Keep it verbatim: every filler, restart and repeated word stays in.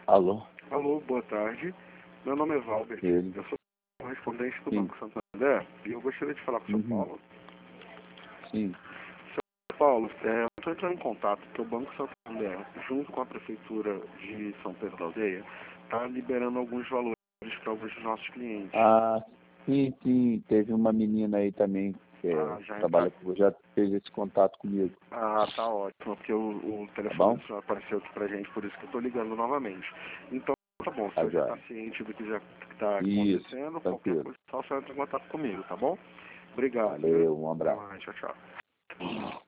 Alô? Alô, boa tarde. Meu nome é Valber. Ele. Eu sou correspondente do Sim. Banco Santander e eu gostaria de falar com o senhor Uhum. Paulo. Sim. Senhor Paulo, é, eu estou entrando em contato porque o Banco Santander, junto com a Prefeitura de São Pedro da Aldeia, está liberando alguns valores para alguns dos nossos clientes. Ah, sim, sim. Teve uma menina aí também que é, Ah, já trabalha entra... com, já fez esse contato comigo. Ah, tá ótimo, porque o, o Tá telefone bom? do senhor apareceu aqui pra gente, por isso que eu estou ligando novamente. Então, tá bom, o Tá senhor já está joia. ciente do que já está Isso, acontecendo, qualquer tranquilo. coisa, só o senhor entra em contato comigo, tá bom? Obrigado, viu? Valeu, um Até abraço. mais, tchau, tchau.